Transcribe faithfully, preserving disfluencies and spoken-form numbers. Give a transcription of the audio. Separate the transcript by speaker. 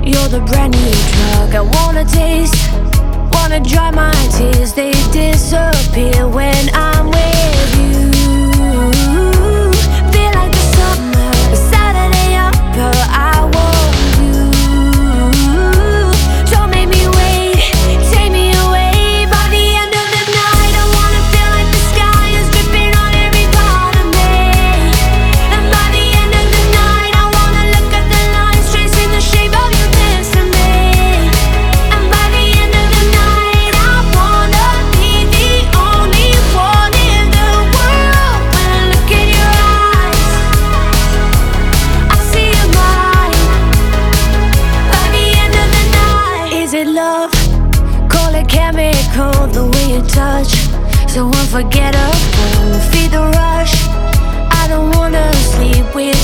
Speaker 1: You're the brand new drug I wanna taste. Wanna dry my tears, they disappear when I'm with you. Feel like the summer, a Saturday upper, I want you. Don't make me wait, take me away. By the end of the night, I wanna feel like the sky is dripping on every part of me. And by the end of the night, I wanna look at the lines tracing the shape of your lips to me. And by the end of the night, I wanna be the only one in the world. When I look in your eyes, I see you're mine. By the end of the night, is it love? Call it chemical, the way you touch, so unforgettable. Feed the rush, I don't wanna sleep with